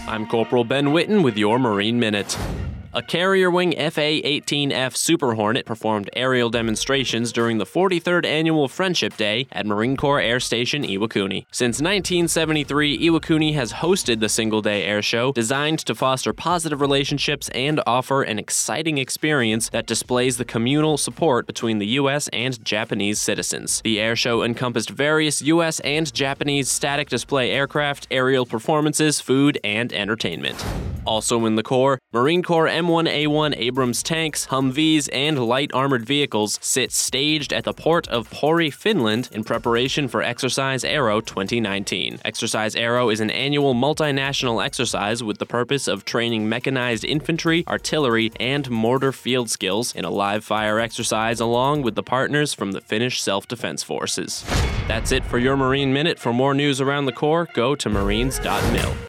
I'm Corporal Ben Whitten with your Marine Minute. A Carrier Wing FA-18F Super Hornet performed aerial demonstrations during the 43rd Annual Friendship Day at Marine Corps Air Station Iwakuni. Since 1973, Iwakuni has hosted the single-day air show, designed to foster positive relationships and offer an exciting experience that displays the communal support between the U.S. and Japanese citizens. The air show encompassed various U.S. and Japanese static display aircraft, aerial performances, food, and entertainment. Also in the Corps, Marine Corps M1A1 Abrams tanks, Humvees, and light armored vehicles sit staged at the port of Pori, Finland in preparation for Exercise Arrow 2019. Exercise Arrow is an annual multinational exercise with the purpose of training mechanized infantry, artillery, and mortar field skills in a live-fire exercise along with the partners from the Finnish Self-Defense Forces. That's it for your Marine Minute. For more news around the Corps, go to marines.mil.